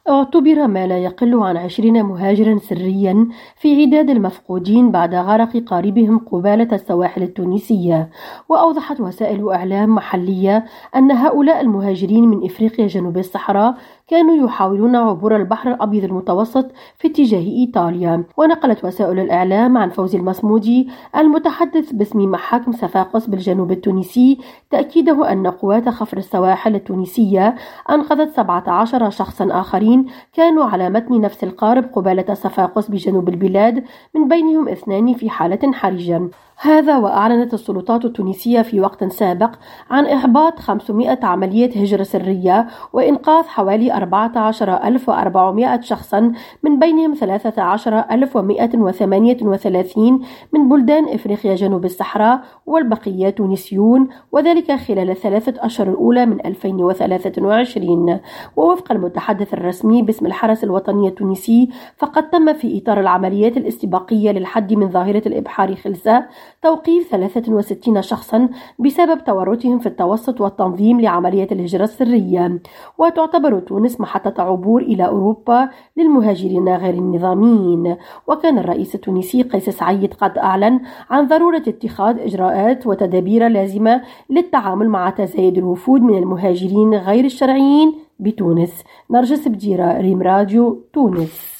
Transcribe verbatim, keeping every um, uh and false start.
اعتبر ما لا يقل عن عشرين مهاجرا سريا في عداد المفقودين بعد غرق قاربهم قبالة السواحل التونسية. وأوضحت وسائل إعلام محلية أن هؤلاء المهاجرين من إفريقيا جنوب الصحراء كانوا يحاولون عبور البحر الأبيض المتوسط في اتجاه إيطاليا. ونقلت وسائل الإعلام عن فوزي المصمودي المتحدث باسم محاكم صفاقس بالجنوب التونسي تأكيده أن قوات خفر السواحل التونسية أنقذت سبعة عشر شخصا آخرين كانوا على متن نفس القارب قبالة صفاقس بجنوب البلاد، من بينهم اثنان في حالة حرجة. هذا وأعلنت السلطات التونسية في وقت سابق عن إحباط خمسمائة عملية هجرة سرية وإنقاذ حوالي أربعة عشر ألف وأربعمائة شخصا، من بينهم ثلاثة عشر ألف ومائة وثمانية وثلاثين من بلدان إفريقيا جنوب الصحراء والبقية تونسيون، وذلك خلال الثلاثة أشهر الأولى من ألفين وثلاثة وعشرين. ووفق المتحدث الرسمي باسم الحرس الوطني التونسي، فقد تم في إطار العمليات الاستباقية للحد من ظاهرة الإبحار خلسة توقيف ثلاثة وستين شخصا بسبب تورطهم في التوسط والتنظيم لعملية الهجرة السرية. وتعتبر تونس محطة عبور إلى أوروبا للمهاجرين غير النظاميين. وكان الرئيس التونسي قيس سعيد قد أعلن عن ضرورة اتخاذ إجراءات وتدابير لازمة للتعامل مع تزايد الوفود من المهاجرين غير الشرعيين بتونس. نرجس بديرة، ريم راديو، تونس.